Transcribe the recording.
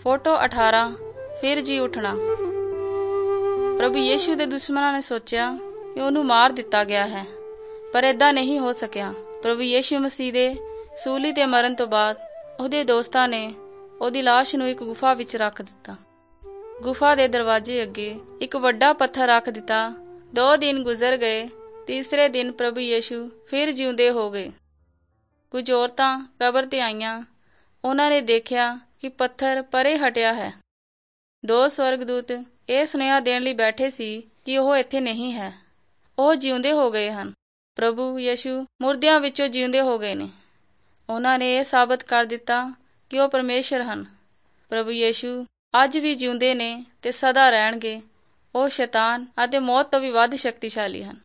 Photo 18 ਫਿਰ ਜੀ ਉੱਠਣਾ। ਪ੍ਰਭੂ ਯੀਸ਼ੂ ਦੇ ਦੁਸ਼ਮਣਾਂ ਨੇ ਸੋਚਿਆ ਕਿ ਉਹਨੂੰ ਮਾਰ ਦਿੱਤਾ ਗਿਆ ਹੈ, ਪਰ ਏਦਾਂ ਨਹੀਂ ਹੋ ਸਕਿਆ। ਪ੍ਰਭੂ ਯੀਸ਼ੂ ਮਸੀਹ ਦੇ ਸੂਲੀ ਤੇ ਮਰਨ ਤੋਂ ਬਾਅਦ ਉਹਦੇ ਦੋਸਤਾਂ ਨੇ ਉਹਦੀ ਲਾਸ਼ ਨੂੰ ਇੱਕ ਗੁਫਾ ਵਿੱਚ ਰੱਖ ਦਿੱਤਾ। ਗੁਫਾ ਦੇ ਦਰਵਾਜ਼ੇ ਅੱਗੇ ਇੱਕ ਵੱਡਾ ਪੱਥਰ ਰੱਖ ਦਿੱਤਾ। 2 ਦਿਨ ਗੁਜ਼ਰ ਗਏ। ਤੀਸਰੇ ਦਿਨ ਪ੍ਰਭੂ ਯੀਸ਼ੂ ਫਿਰ ਜਿਉਂਦੇ ਹੋ ਗਏ। ਕੁਝ ਔਰਤਾਂ ਕਬਰ ਤੇ ਆਈਆਂ। ਉਹਨਾਂ ਨੇ ਦੇਖਿਆ ਕਿ ਪੱਥਰ ਪਰੇ ਹਟਿਆ ਹੈ। 2 ਸਵਰਗਦੂਤ ਇਹ ਸੁਨੇਹਾ ਦੇਣ ਲਈ ਬੈਠੇ ਸੀ ਕਿ ਉਹ ਇੱਥੇ ਨਹੀਂ ਹੈ, ਉਹ ਜਿਉਂਦੇ ਹੋ ਗਏ ਹਨ। ਪ੍ਰਭੂ ਯੀਸ਼ੂ ਮੁਰਦਿਆਂ ਵਿੱਚੋਂ ਜਿਉਂਦੇ ਹੋ ਗਏ ਨੇ। ਉਹਨਾਂ ਨੇ ਇਹ ਸਾਬਤ ਕਰ ਦਿੱਤਾ ਕਿ ਉਹ ਪਰਮੇਸ਼ਰ ਹਨ। ਪ੍ਰਭੂ ਯੀਸ਼ੂ ਅੱਜ ਵੀ ਜਿਉਂਦੇ ਨੇ ਤੇ ਸਦਾ ਰਹਿਣਗੇ। ਉਹ ਸ਼ੈਤਾਨ ਅਤੇ ਮੌਤ ਤੋਂ ਵੀ ਵੱਧ ਸ਼ਕਤੀਸ਼ਾਲੀ ਹਨ।